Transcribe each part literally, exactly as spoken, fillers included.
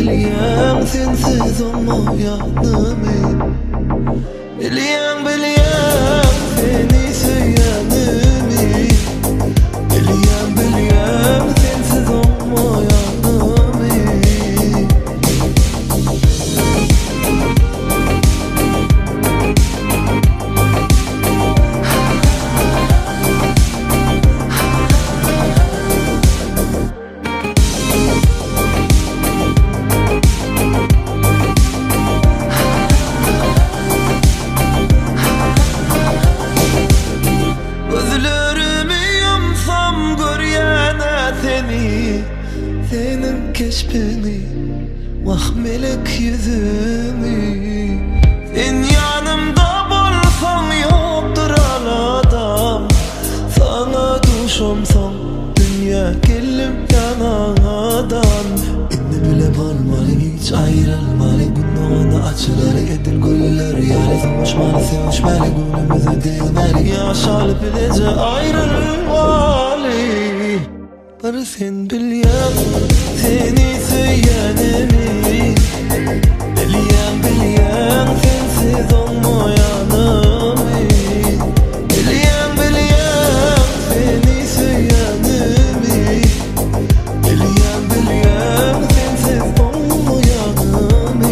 bilýän sensiz olmaýanymy. Bilýän bilýän seni söýänimi. Bilýän bilýän sensiz olmaýanymy. Senin keşfini, vahmelik yüzünü. Sen yanımda bolsan yoktur adam. Sana düşomsan dünya gelim yanadan. Inni bile bolmaly hiç ayrılmaly. Günahına açıları edil güller. Yani sevişmeli sevişmeli günümüzü değmeli. Yaşalı bilece ayrılmaly. Barı sen bilýän seni söýänimi. Bilýän bilýän sensiz olmaýanymy. Bilýän bilýän seni söýänimi. Bilýän bilýän sensiz olmaýanymy.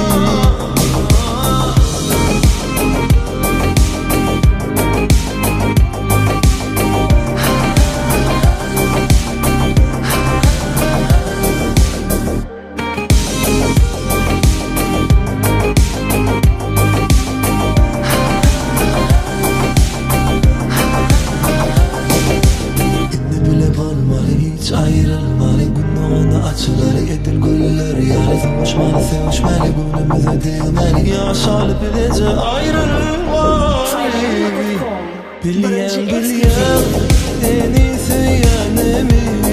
Ayrılmalı günahına açıları edil güller. Yani sevişmeli sevişmeli günümüze değmeli. Yaşalı bilece ayrılmalı. Bilýän bilýän seni söýänimi.